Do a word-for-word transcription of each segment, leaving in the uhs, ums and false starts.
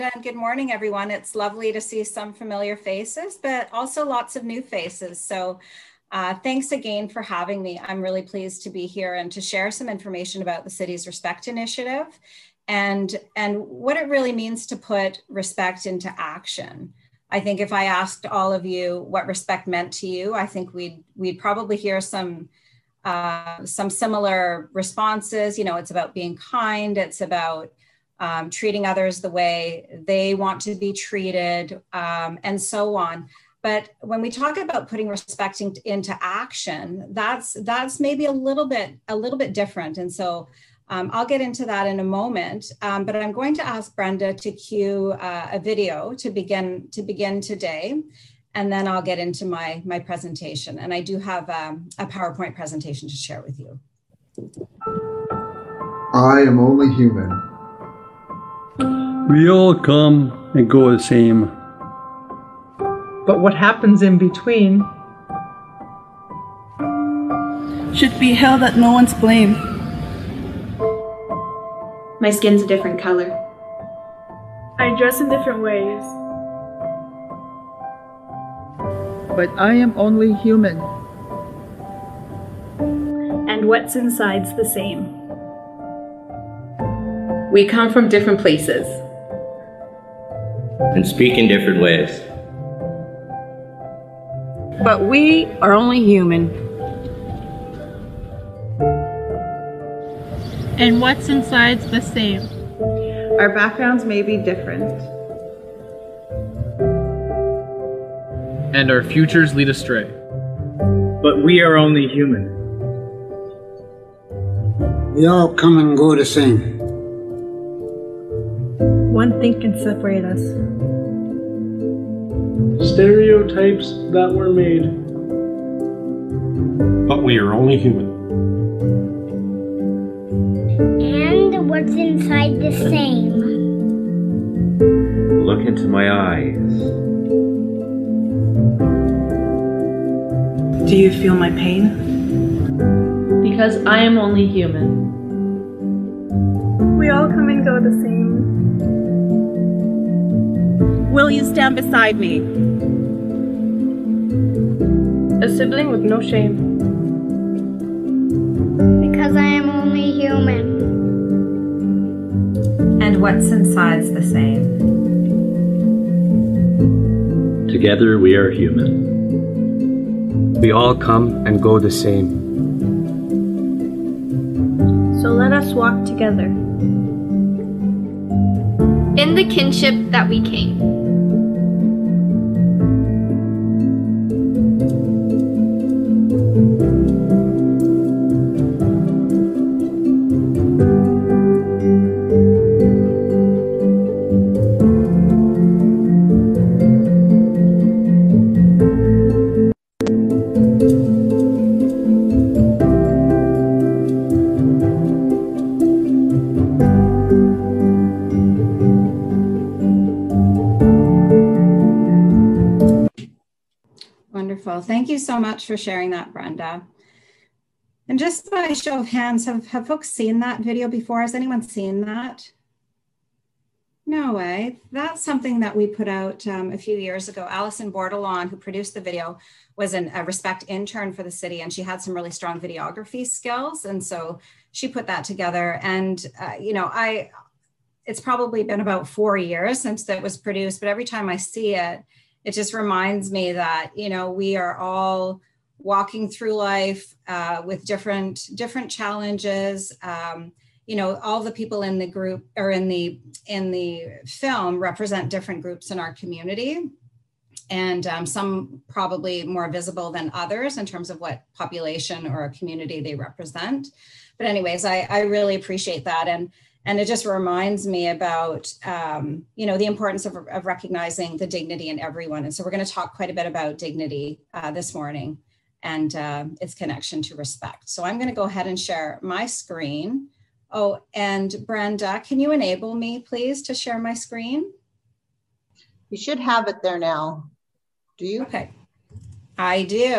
and good morning, everyone. It's lovely to see some familiar faces, but also lots of new faces. So uh, thanks again for having me. I'm really pleased to be here and to share some information about the city's Respect Initiative and, and what it really means to put respect into action. I think if I asked all of you what respect meant to you, I think we'd, we'd probably hear some Uh, some similar responses. You know, it's about being kind. It's about um, treating others the way they want to be treated, um, and so on. But when we talk about putting respect in, into action, that's that's maybe a little bit a little bit different. And so um, I'll get into that in a moment. Um, but I'm going to ask Brenda to cue uh, a video to begin to begin today. And then I'll get into my, my presentation. And I do have um, a PowerPoint presentation to share with you. I am only human. We all come and go the same. But what happens in between should be held at no one's blame. My skin's a different color. I dress in different ways. But I am only human. And what's inside's the same. We come from different places. And speak in different ways. But we are only human. And what's inside's the same. Our backgrounds may be different. And our futures lead astray. But we are only human. We all come and go the same. One thing can separate us. Stereotypes that were made. But we are only human. And what's inside the same. Look into my eyes. Do you feel my pain? Because I am only human. We all come and go the same. Will you stand beside me? A sibling with no shame. Because I am only human. And what's inside's the same. Together we are human. We all come and go the same. So let us walk together. In the kinship that we came. Thank you so much for sharing that, Brenda. And just by a show of hands, have, have folks seen that video before? Has anyone seen that? No way. That's something that we put out um, a few years ago. Alison Bordelon, who produced the video, was an, a Respect intern for the city, and she had some really strong videography skills. And so she put that together. And, uh, you know, I, it's probably been about four years since that was produced, but every time I see it, it just reminds me that, you know, we are all walking through life uh, with different different challenges. Um, you know, all the people in the group or in the in the film represent different groups in our community, and um, some probably more visible than others in terms of what population or community they represent. But anyways, I, I really appreciate that. And And it just reminds me about, um, you know, the importance of, of recognizing the dignity in everyone. And so we're going to talk quite a bit about dignity uh, this morning and uh, its connection to respect. So I'm going to go ahead and share my screen. Oh, and Brenda, can you enable me, please, to share my screen? You should have it there now. Do you? Okay, I do.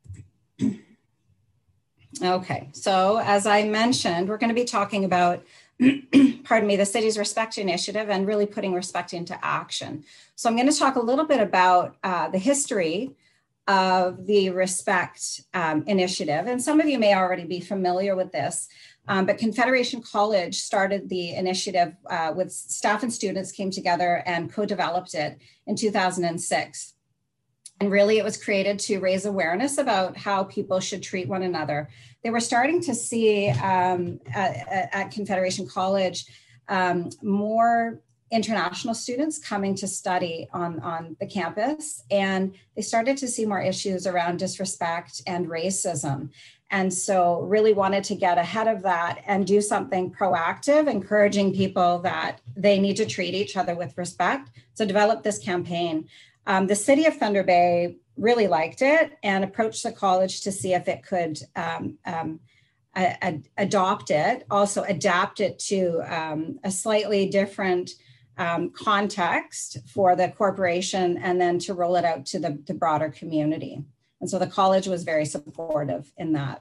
Okay, so as I mentioned, we're going to be talking about pardon me, the city's Respect Initiative and really putting respect into action. So I'm going to talk a little bit about uh, the history of the Respect um, Initiative. And some of you may already be familiar with this, um, but Confederation College started the initiative uh, with staff and students came together and co-developed it in two thousand six. And really it was created to raise awareness about how people should treat one another. They were starting to see um, at, at Confederation College um, more international students coming to study on, on the campus. And they started to see more issues around disrespect and racism. And so really wanted to get ahead of that and do something proactive, encouraging people that they need to treat each other with respect. So develop this campaign. Um, the city of Thunder Bay really liked it and approached the college to see if it could um, um, a, a, adopt it, also adapt it to um, a slightly different um, context for the corporation, and then to roll it out to the, the broader community. And so the college was very supportive in that.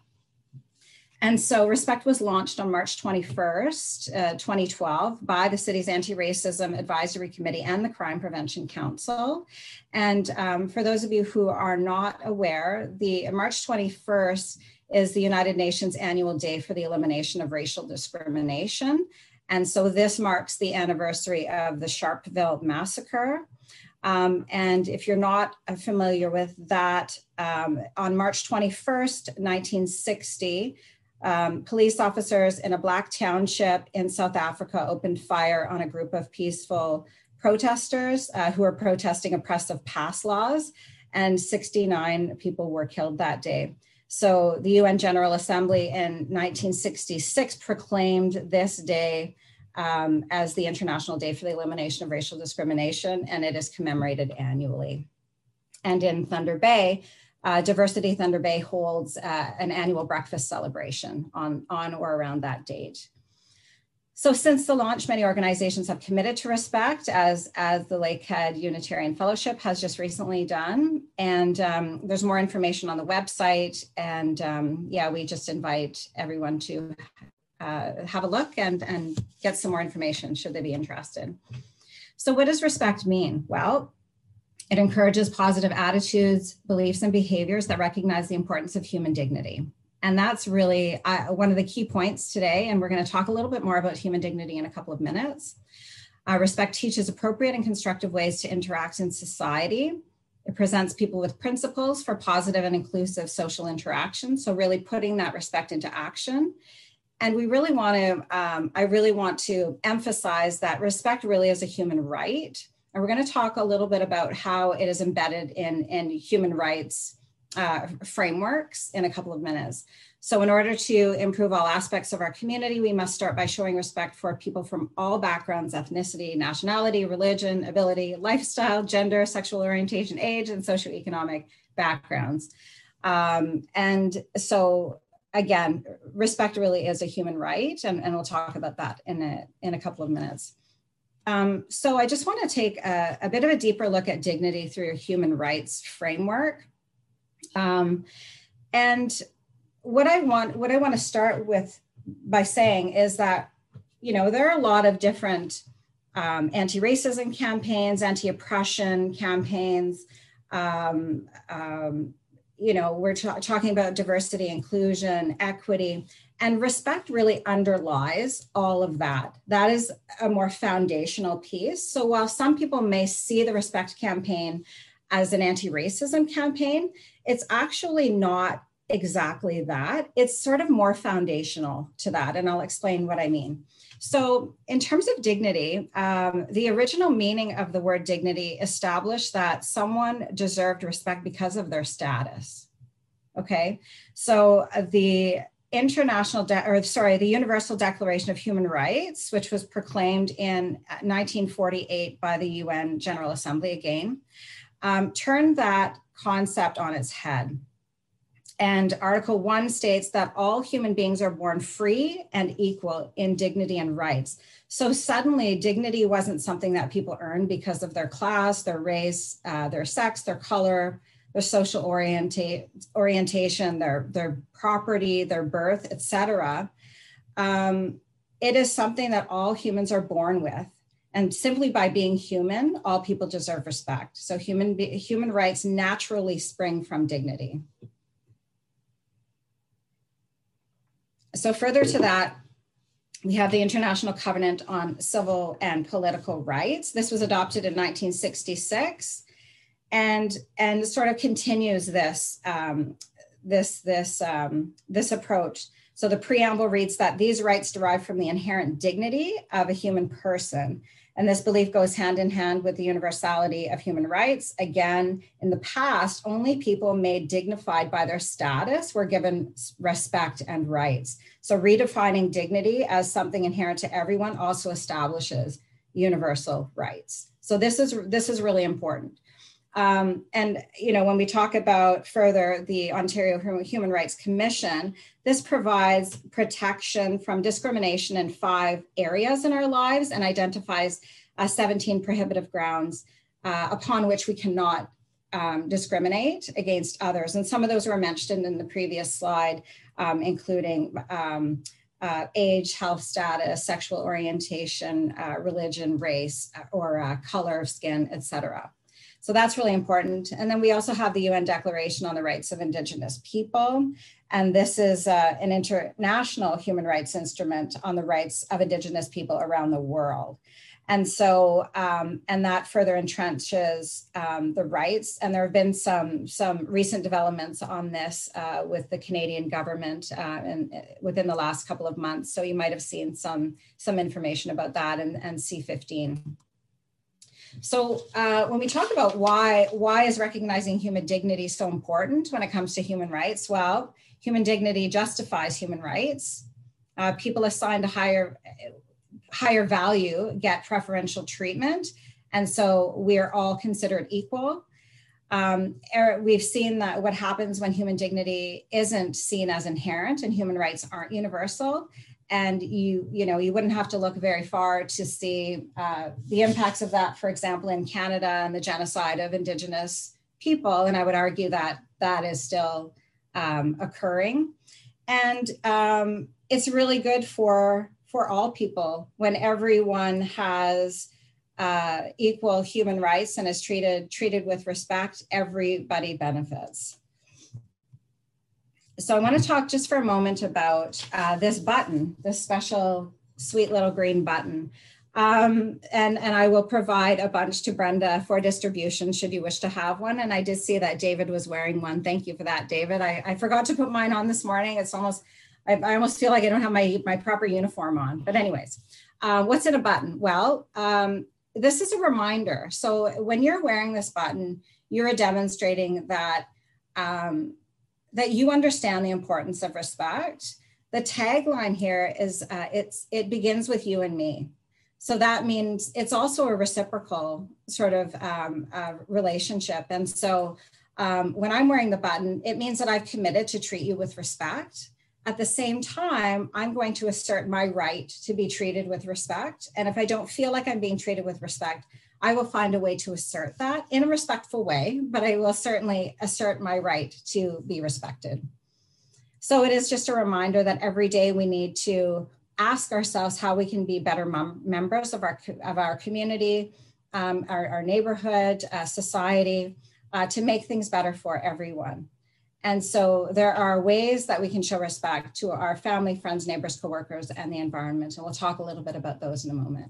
And so Respect was launched on March twenty-first, uh, twenty twelve by the city's Anti-Racism Advisory Committee and the Crime Prevention Council. And um, for those of you who are not aware, the March twenty-first is the United Nations Annual Day for the Elimination of Racial Discrimination. And so this marks the anniversary of the Sharpeville Massacre. Um, and if you're not familiar with that, um, on March twenty-first, nineteen sixty, Um, police officers in a Black township in South Africa opened fire on a group of peaceful protesters uh, who were protesting oppressive pass laws, and sixty-nine people were killed that day. So the U N General Assembly in nineteen sixty-six proclaimed this day um, as the International Day for the Elimination of Racial Discrimination, and it is commemorated annually. And in Thunder Bay, Uh, Diversity Thunder Bay holds uh, an annual breakfast celebration on, on or around that date. So since the launch, many organizations have committed to respect, as, as the Lakehead Unitarian Fellowship has just recently done. And um, there's more information on the website. And um, yeah, we just invite everyone to uh, have a look and, and get some more information should they be interested. So what does respect mean? Well, it encourages positive attitudes, beliefs, and behaviors that recognize the importance of human dignity. And that's really uh, one of the key points today. And we're going to talk a little bit more about human dignity in a couple of minutes. Uh, respect teaches appropriate and constructive ways to interact in society. It presents people with principles for positive and inclusive social interaction. So really putting that respect into action. And we really want to, um, I really want to emphasize that respect really is a human right. And we're going to talk a little bit about how it is embedded in, in human rights uh, frameworks in a couple of minutes. So in order to improve all aspects of our community, we must start by showing respect for people from all backgrounds, ethnicity, nationality, religion, ability, lifestyle, gender, sexual orientation, age, and socioeconomic backgrounds. Um, and so again, respect really is a human right, and, and we'll talk about that in a, in a couple of minutes. Um, so I just want to take a, a bit of a deeper look at dignity through a human rights framework. Um, and what I want, what I want to start with by saying is that, you know, there are a lot of different um, anti-racism campaigns, anti-oppression campaigns. Um, um, you know, we're talking about diversity, inclusion, equity. And respect really underlies all of that. That is a more foundational piece. So while some people may see the Respect campaign as an anti-racism campaign, it's actually not exactly that. It's sort of more foundational to that, and I'll explain what I mean. So in terms of dignity, um, the original meaning of the word dignity established that someone deserved respect because of their status. Okay, so the International, De- or sorry, the Universal Declaration of Human Rights, which was proclaimed in nineteen forty-eight by the U N General Assembly again, um, turned that concept on its head. And Article one states that all human beings are born free and equal in dignity and rights. So suddenly dignity wasn't something that people earned because of their class, their race, uh, their sex, their color, their social orienta- orientation, their, their property, their birth, et cetera. Um, it is something that all humans are born with. And simply by being human, all people deserve respect. So human, be, human rights naturally spring from dignity. So further to that, we have the International Covenant on Civil and Political Rights. This was adopted in nineteen sixty-six and, and sort of continues this, um, this, this, um, this approach. So the preamble reads that these rights derive from the inherent dignity of a human person. And this belief goes hand in hand with the universality of human rights. Again, in the past, only people made dignified by their status were given respect and rights. So redefining dignity as something inherent to everyone also establishes universal rights. So this is, this is really important. Um, and, you know, when we talk about further the Ontario Human Rights Commission, this provides protection from discrimination in five areas in our lives and identifies uh, seventeen prohibitive grounds uh, upon which we cannot um, discriminate against others. And some of those were mentioned in the previous slide, um, including um, uh, age, health status, sexual orientation, uh, religion, race, or uh, color of skin, et cetera. So that's really important. And then we also have the U N Declaration on the Rights of Indigenous People. And this is uh, an international human rights instrument on the rights of Indigenous people around the world. And so, um, and that further entrenches um, the rights. And there have been some, some recent developments on this uh, with the Canadian government uh, and within the last couple of months. So you might have seen some, some information about that and, and C fifteen. So uh, when we talk about why, why is recognizing human dignity so important when it comes to human rights? Well, human dignity justifies human rights. Uh, people assigned a higher, higher value get preferential treatment. And so we're all considered equal. Um, we've seen that what happens when human dignity isn't seen as inherent and human rights aren't universal. And you, you know, you wouldn't have to look very far to see uh, the impacts of that, for example, in Canada and the genocide of Indigenous people. And I would argue that that is still um, occurring. And um, it's really good for, for all people when everyone has uh, equal human rights and is treated, treated with respect, everybody benefits. So I want to talk just for a moment about uh, this button, this special sweet little green button. Um, and, and I will provide a bunch to Brenda for distribution should you wish to have one. And I did see that David was wearing one. Thank you for that, David. I, I forgot to put mine on this morning. It's almost, I, I almost feel like I don't have my, my proper uniform on. But anyways, uh, what's in a button? Well, um, this is a reminder. So when you're wearing this button, you're demonstrating that um, that you understand the importance of respect. The tagline here is uh, it's it begins with you and me. So that means it's also a reciprocal sort of um, uh, relationship. And so um, when I'm wearing the button, it means that I've committed to treat you with respect. At the same time, I'm going to assert my right to be treated with respect. And if I don't feel like I'm being treated with respect, I will find a way to assert that in a respectful way, but I will certainly assert my right to be respected. So it is just a reminder that every day we need to ask ourselves how we can be better mem members of our, of our community, um, our, our neighborhood, uh, society, uh, to make things better for everyone. And so there are ways that we can show respect to our family, friends, neighbors, coworkers, and the environment. And we'll talk a little bit about those in a moment.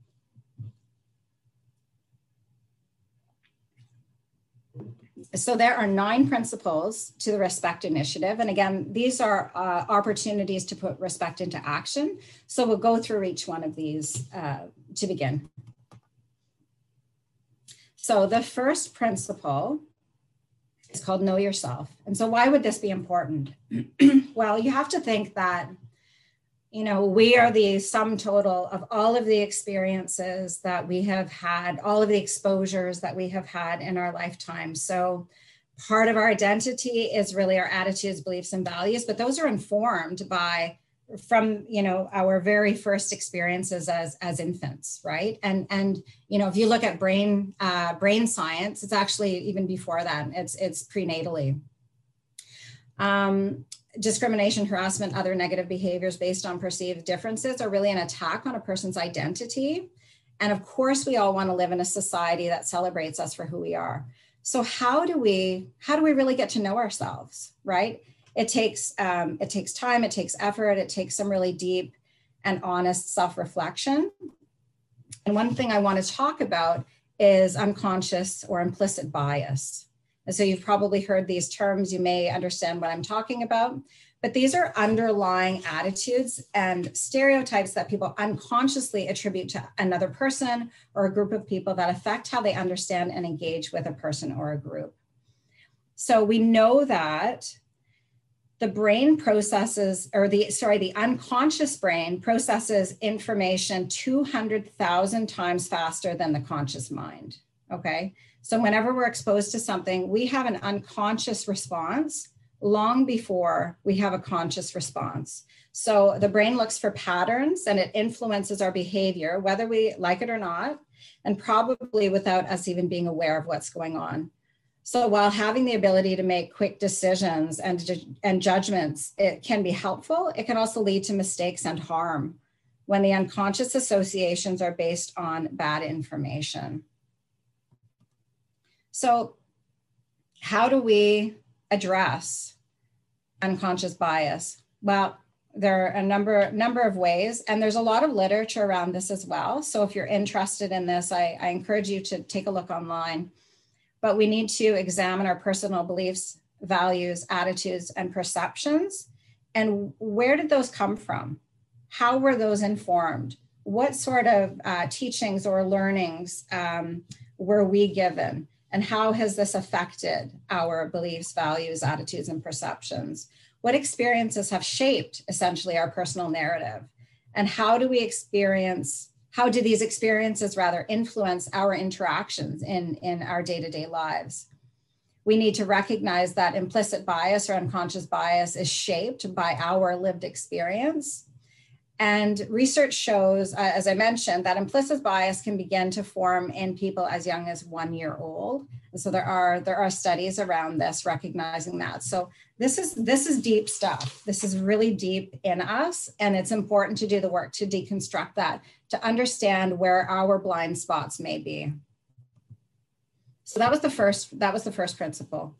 So there are nine principles to the Respect Initiative. And again, these are uh, opportunities to put respect into action. So we'll go through each one of these uh, to begin. So the first principle is called Know Yourself. And so why would this be important? Well, you have to think that, you know, we are the sum total of all of the experiences that we have had, all of the exposures that we have had in our lifetime. So part of our identity is really our attitudes, beliefs, and values, but those are informed by, from, you know, our very first experiences as, as infants, right? And, and, you know, if you look at brain, uh, brain science, it's actually even before that, it's, it's prenatally. Um, discrimination, harassment, other negative behaviors based on perceived differences are really an attack on a person's identity. And of course, we all want to live in a society that celebrates us for who we are. So how do we, how do we really get to know ourselves, right? It takes, um, it takes time, it takes effort, it takes some really deep and honest self-reflection. And one thing I want to talk about is unconscious or implicit bias. And so you've probably heard these terms, you may understand what I'm talking about, but these are underlying attitudes and stereotypes that people unconsciously attribute to another person or a group of people that affect how they understand and engage with a person or a group. So we know that the brain processes, or the, sorry, the unconscious brain processes information two hundred thousand times faster than the conscious mind, okay? So whenever we're exposed to something, we have an unconscious response long before we have a conscious response. So the brain looks for patterns and it influences our behavior, whether we like it or not, and probably without us even being aware of what's going on. So while having the ability to make quick decisions and, and judgments, it can be helpful, it can also lead to mistakes and harm when the unconscious associations are based on bad information. So how do we address unconscious bias? Well, there are a number, number of ways, and there's a lot of literature around this as well. So if you're interested in this, I, I encourage you to take a look online. But we need to examine our personal beliefs, values, attitudes, and perceptions. And where did those come from? How were those informed? What sort of uh, teachings or learnings um, were we given? And how has this affected our beliefs, values, attitudes, and perceptions? What experiences have shaped essentially our personal narrative? And how do we experience, how do these experiences rather influence our interactions in, in our day-to-day lives? We need to recognize that implicit bias or unconscious bias is shaped by our lived experience. And research shows, uh, as I mentioned, that implicit bias can begin to form in people as young as one year old. And so there are, there are studies around this, recognizing that. So this is, this is deep stuff. This is really deep in us. And it's important to do the work to deconstruct that, to understand where our blind spots may be. So that was the first, that was the first principle.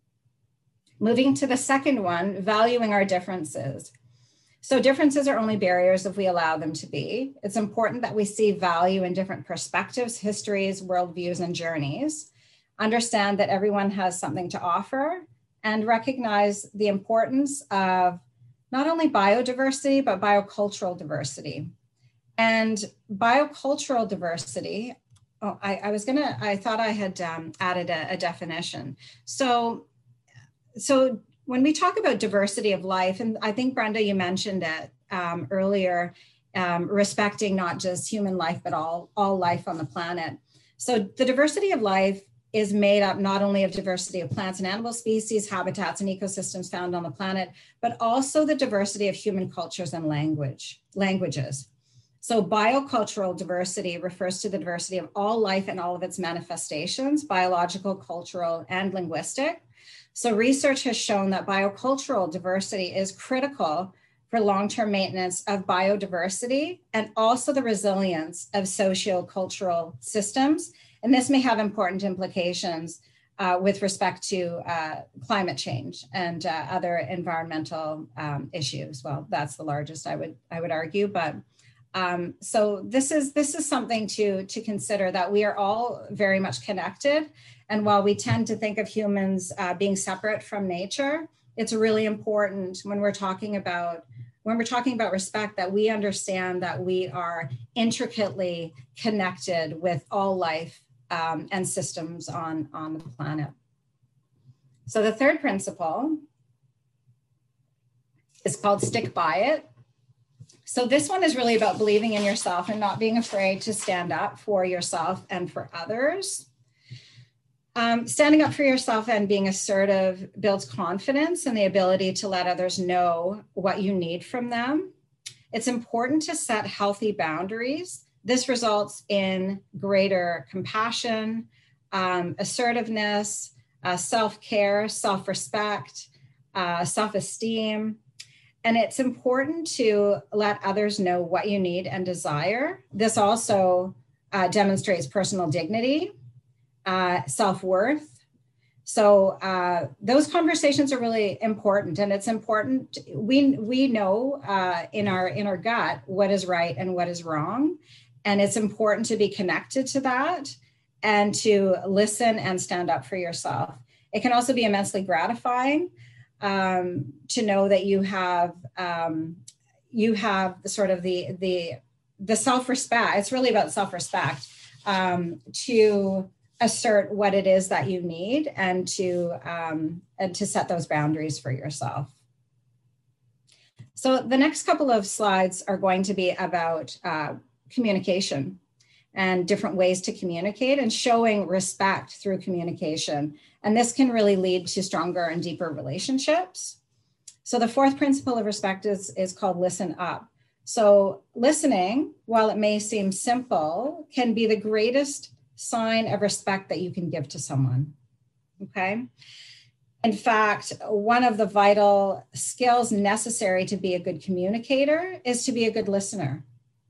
Moving to the second one, valuing our differences. So differences are only barriers if we allow them to be. It's important that we see value in different perspectives, histories, worldviews, and journeys. Understand that everyone has something to offer and recognize the importance of not only biodiversity, but biocultural diversity. And biocultural diversity, oh, I, I was gonna, I thought I had um, added a, a definition. So, so when we talk about diversity of life, and I think, Brenda, you mentioned it um, earlier, um, respecting not just human life, but all, all life on the planet. So the diversity of life is made up not only of diversity of plants and animal species, habitats, and ecosystems found on the planet, but also the diversity of human cultures and language, languages. So biocultural diversity refers to the diversity of all life and all of its manifestations, biological, cultural, and linguistic. So research has shown that biocultural diversity is critical for long-term maintenance of biodiversity and also the resilience of socio-cultural systems. And this may have important implications uh, with respect to uh, climate change and uh, other environmental um, issues. Well, that's the largest, I would, I would argue, but um, so this is, this is something to, to consider, that we are all very much connected. And while we tend to think of humans uh, being separate from nature, it's really important when we're talking about when we're talking about respect that we understand that we are intricately connected with all life um, and systems on, on the planet. So the third principle is called stick by it. So this one is really about believing in yourself and not being afraid to stand up for yourself and for others. Um, standing up for yourself and being assertive builds confidence and the ability to let others know what you need from them. It's important to set healthy boundaries. This results in greater compassion, um, assertiveness, uh, self-care, self-respect, uh, self-esteem. And it's important to let others know what you need and desire. This also uh, demonstrates personal dignity, uh, self-worth. So uh, those conversations are really important, and it's important. We we know uh, in our in our gut what is right and what is wrong, and it's important to be connected to that and to listen and stand up for yourself. It can also be immensely gratifying um, to know that you have um, you have the sort of the the the self-respect. It's really about self-respect um, to assert what it is that you need and to um, and to set those boundaries for yourself. So the next couple of slides are going to be about uh, communication and different ways to communicate and showing respect through communication. And this can really lead to stronger and deeper relationships. So the fourth principle of respect is, is called listen up. So listening, while it may seem simple, can be the greatest sign of respect that you can give to someone, okay? In fact, one of the vital skills necessary to be a good communicator is to be a good listener.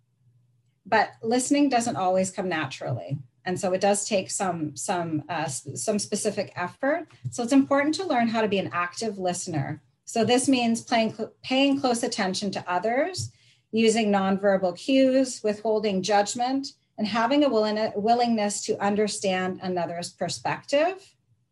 But listening doesn't always come naturally. And so it does take some, some, uh, some specific effort. So it's important to learn how to be an active listener. So this means paying, paying close attention to others, using nonverbal cues, withholding judgment, and having a willingness to understand another's perspective.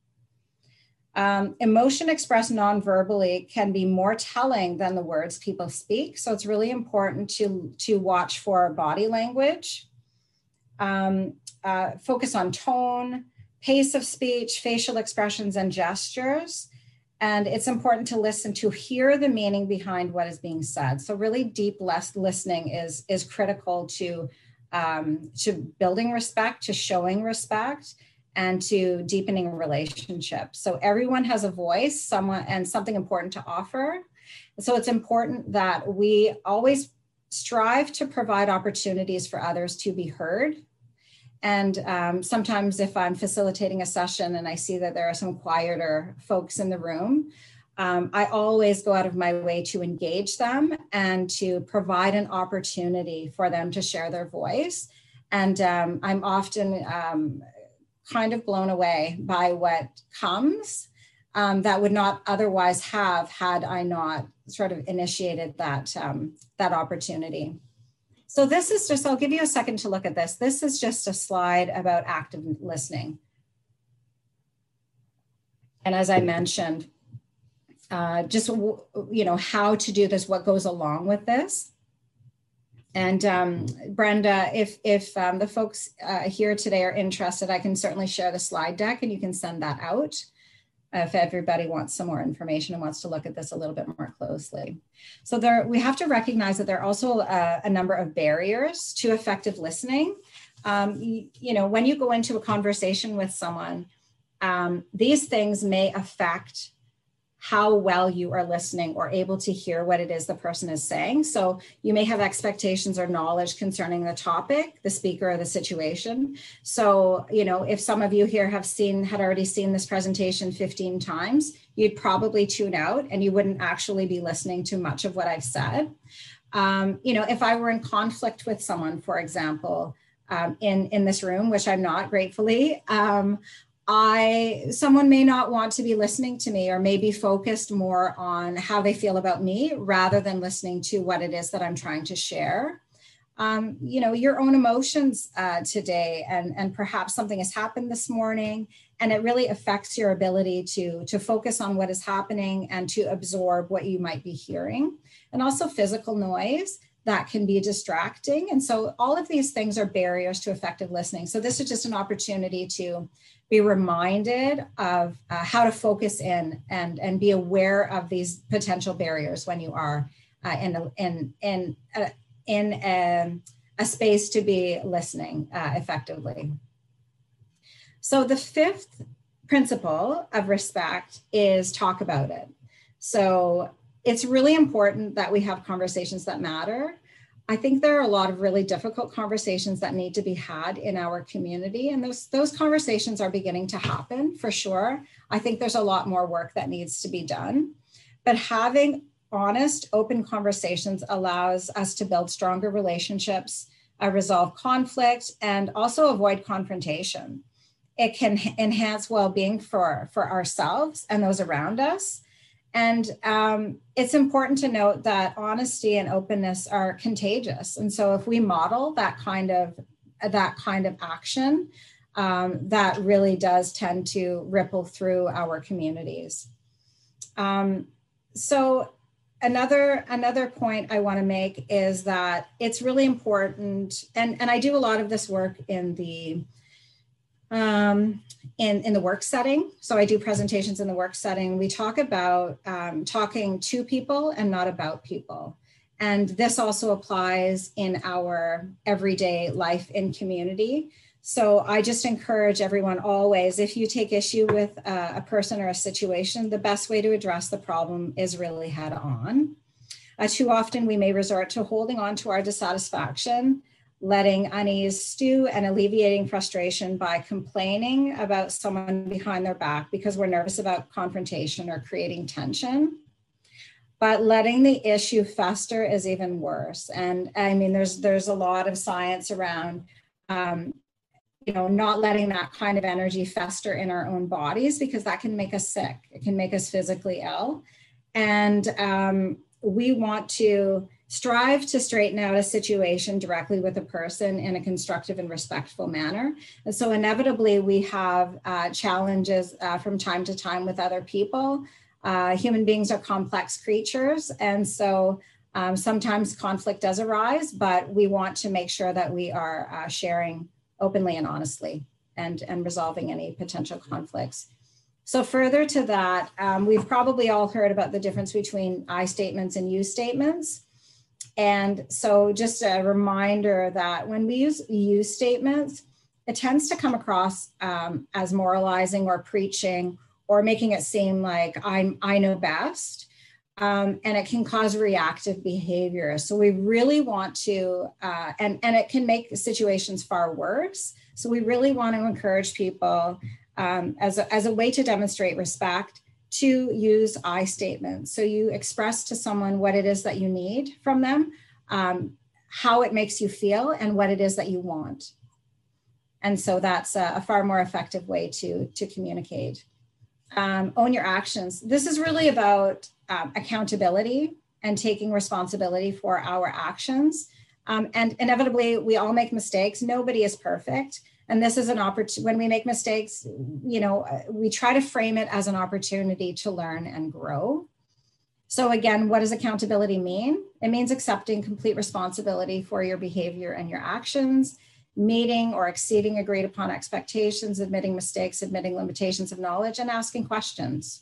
Um, emotion expressed non-verbally can be more telling than the words people speak. So it's really important to, to watch for body language, um, uh, focus on tone, pace of speech, facial expressions, and gestures. And it's important to listen to hear the meaning behind what is being said. So really deep listening is, is critical to Um, to building respect, to showing respect, and to deepening relationships. So everyone has a voice, someone, and something important to offer. So it's important that we always strive to provide opportunities for others to be heard. And um, sometimes if I'm facilitating a session and I see that there are some quieter folks in the room, Um, I always go out of my way to engage them and to provide an opportunity for them to share their voice. And um, I'm often um, kind of blown away by what comes um, that would not otherwise have had I not sort of initiated that, um, that opportunity. So this is just, I'll give you a second to look at this. This is just a slide about active listening. And as I mentioned, Uh, just, you know, how to do this, what goes along with this. And um, Brenda, if, if um, the folks uh, here today are interested, I can certainly share the slide deck and you can send that out uh, if everybody wants some more information and wants to look at this a little bit more closely. So there, we have to recognize that there are also a, a number of barriers to effective listening. Um, you, you know, when you go into a conversation with someone, um, these things may affect how well you are listening or able to hear what it is the person is saying. So you may have expectations or knowledge concerning the topic, the speaker, or the situation. So, you know, if some of you here have seen, had already seen this presentation fifteen times, you'd probably tune out and you wouldn't actually be listening to much of what I've said. Um, you know, if I were in conflict with someone, for example, um, in, in this room, which I'm not, gratefully, um, I, someone may not want to be listening to me or may be focused more on how they feel about me rather than listening to what it is that I'm trying to share. Um, you know, your own emotions uh, today and, and perhaps something has happened this morning and it really affects your ability to, to focus on what is happening and to absorb what you might be hearing. And also physical noise that can be distracting. And so all of these things are barriers to effective listening. So this is just an opportunity to be reminded of uh, how to focus in and, and be aware of these potential barriers when you are uh, in, a, in, in, a, in a, a space to be listening uh, effectively. So the fifth principle of respect is talk about it. So it's really important that we have conversations that matter. I think there are a lot of really difficult conversations that need to be had in our community, and those, those conversations are beginning to happen for sure. I think there's a lot more work that needs to be done. but having honest, open conversations allows us to build stronger relationships, uh, resolve conflict, and also avoid confrontation. It can enhance well-being for, for ourselves and those around us. And um, it's important to note that honesty and openness are contagious. And so if we model that kind of, that kind of action, um, that really does tend to ripple through our communities. Um, so another, another point I want to make is that it's really important, and, and I do a lot of this work in the Um, in, in the work setting. So I do presentations in the work setting. We talk about um, talking to people and not about people. And this also applies in our everyday life in community. So I just encourage everyone always, if you take issue with uh, a person or a situation, the best way to address the problem is really head on. Uh, too often we may resort to holding on to our dissatisfaction, letting unease stew, and alleviating frustration by complaining about someone behind their back because we're nervous about confrontation or creating tension. But letting the issue fester is even worse. And I mean, there's there's a lot of science around, um, you know, not letting that kind of energy fester in our own bodies, because that can make us sick. It can make us physically ill. And um, we want to strive to straighten out a situation directly with a person in a constructive and respectful manner. And so inevitably we have uh, challenges uh, from time to time with other people. Uh, human beings are complex creatures. And so um, sometimes conflict does arise, but we want to make sure that we are uh, sharing openly and honestly and, and resolving any potential conflicts. So further to that, um, we've probably all heard about the difference between I statements and you statements. And so just a reminder that when we use you statements, it tends to come across um, as moralizing or preaching or making it seem like I'm, I know best. Um, and it can cause reactive behavior. So we really want to, uh, and, and it can make situations far worse. So we really want to encourage people um, as, a, as a way to demonstrate respect to use I statements. So you express to someone what it is that you need from them, um, how it makes you feel, and what it is that you want. And so that's a, a far more effective way to, to communicate. Um, own your actions. This is really about um, accountability and taking responsibility for our actions. Um, and inevitably, we all make mistakes. Nobody is perfect. And this is an opportunity, when we make mistakes, you know, we try to frame it as an opportunity to learn and grow. So again, what does accountability mean? It means accepting complete responsibility for your behavior and your actions, meeting or exceeding agreed upon expectations, admitting mistakes, admitting limitations of knowledge, and asking questions.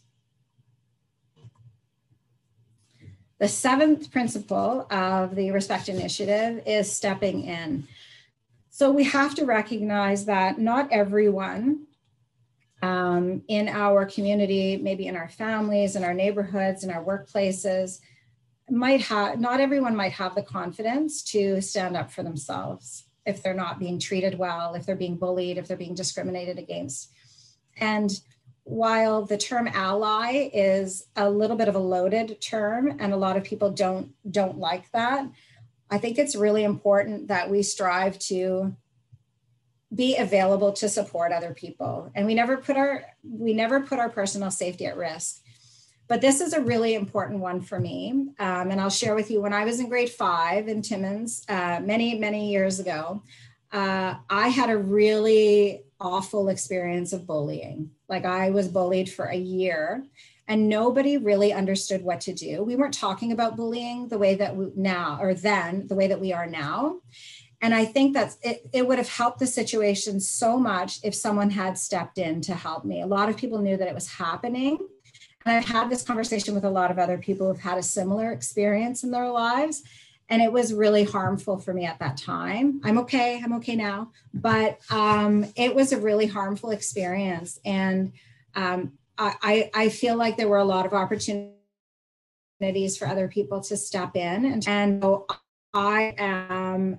The seventh principle of the Respect Initiative is stepping in. So we have to recognize that not everyone um, in our community, maybe in our families, in our neighborhoods, in our workplaces, might have, not everyone might have the confidence to stand up for themselves if they're not being treated well, if they're being bullied, if they're being discriminated against. And while the term ally is a little bit of a loaded term, and a lot of people don't, don't like that, I think it's really important that we strive to be available to support other people. And we never put our, we never put our personal safety at risk. But this is a really important one for me. Um, and I'll share with you, when I was in grade five in Timmins, uh, many, many years ago, uh, I had a really awful experience of bullying. Like, I was bullied for a year and nobody really understood what to do. We weren't talking about bullying the way that we now, or then, the way that we are now. And I think that it, it would have helped the situation so much if someone had stepped in to help me. A lot of people knew that it was happening. And I've had this conversation with a lot of other people who've had a similar experience in their lives. And it was really harmful for me at that time. I'm okay, I'm okay now. But um, it was a really harmful experience. And um, I, I feel like there were a lot of opportunities for other people to step in. And, and so I am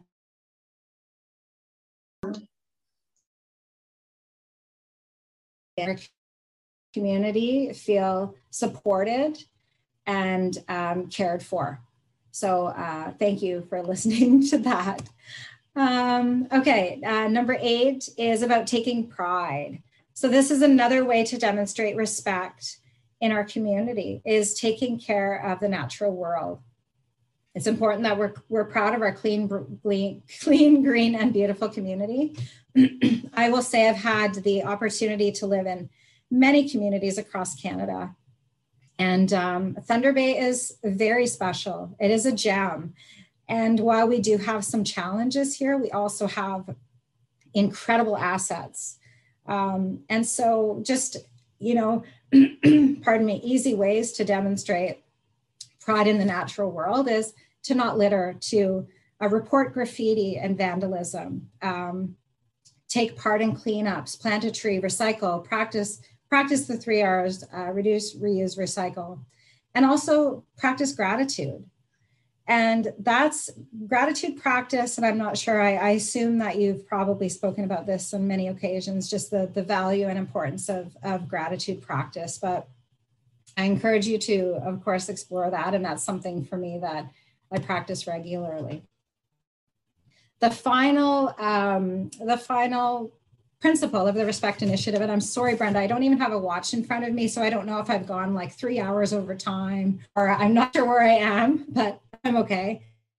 community feel supported and um, cared for. So uh, thank you for listening to that. Um, okay, uh, number eight is about taking pride. So this is another way to demonstrate respect in our community, is taking care of the natural world. It's important that we're, we're proud of our clean, clean, clean, green, and beautiful community. I will say I've had the opportunity to live in many communities across Canada. And um, Thunder Bay is very special. It is a gem. And while we do have some challenges here, we also have incredible assets. Um, and so just, you know, pardon me, easy ways to demonstrate pride in the natural world is to not litter, to uh, report graffiti and vandalism, um, take part in cleanups, plant a tree, recycle, practice, practice the three R's, uh, reduce, reuse, recycle, and also practice gratitude. And that's gratitude practice. And I'm not sure, I, I assume that you've probably spoken about this on many occasions, just the, the value and importance of, of gratitude practice. But I encourage you to, of course, explore that. And that's something for me that I practice regularly. The final, um, the final principle of the Respect Initiative, and I'm sorry, Brenda, I don't even have a watch in front of me, so I don't know if I've gone like three hours over time, or I'm not sure where I am, but I'm okay.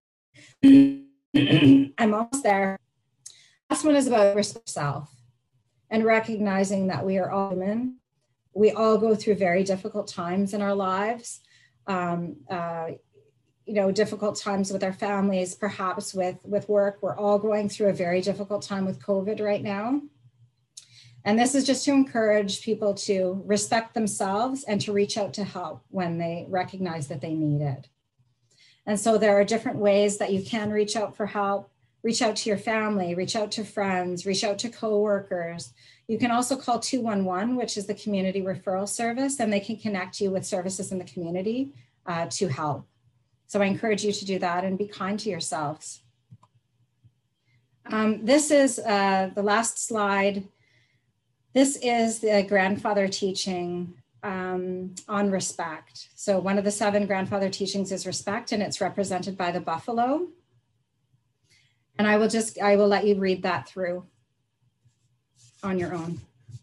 I'm almost there. Last one is about respect for self and recognizing that we are all human. We all go through very difficult times in our lives. Um, uh, you know, difficult times with our families, perhaps with, with work. We're all going through a very difficult time with COVID right now. And this is just to encourage people to respect themselves and to reach out to help when they recognize that they need it. And so there are different ways that you can reach out for help. Reach out to your family, reach out to friends, reach out to coworkers. You can also call two one one, which is the community referral service, and they can connect you with services in the community uh, to help. So I encourage you to do that and be kind to yourselves. Um, this is uh, the last slide. This is the grandfather teaching um, on respect. So one of the seven grandfather teachings is respect, and it's represented by the buffalo. And I will just, I will let you read that through on your own.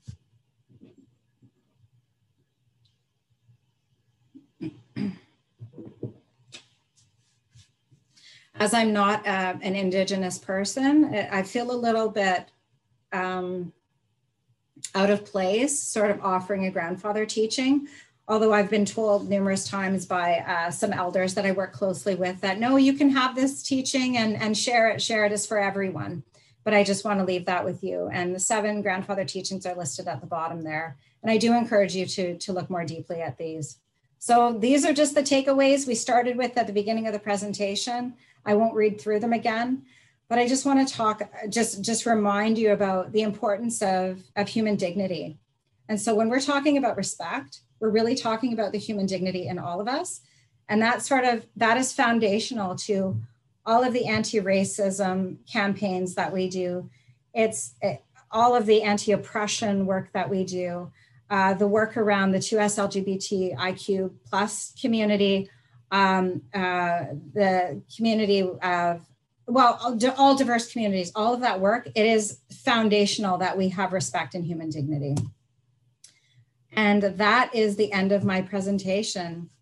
As I'm not uh, an Indigenous person, I feel a little bit um, out of place, sort of offering a grandfather teaching, although I've been told numerous times by uh, some elders that I work closely with that, no, you can have this teaching and, and share it, share it is for everyone. But I just want to leave that with you. And the seven grandfather teachings are listed at the bottom there. And I do encourage you to, to look more deeply at these. So these are just the takeaways we started with at the beginning of the presentation. I won't read through them again, but I just want to talk, just, just remind you about the importance of, of human dignity. And so when we're talking about respect, we're really talking about the human dignity in all of us. And that sort of, that is foundational to all of the anti-racism campaigns that we do. It's it, all of the anti-oppression work that we do, uh, the work around the two S L G B T I Q plus community, um, uh, the community of, well, all, all diverse communities, all of that work, it is foundational that we have respect and human dignity. And that is the end of my presentation.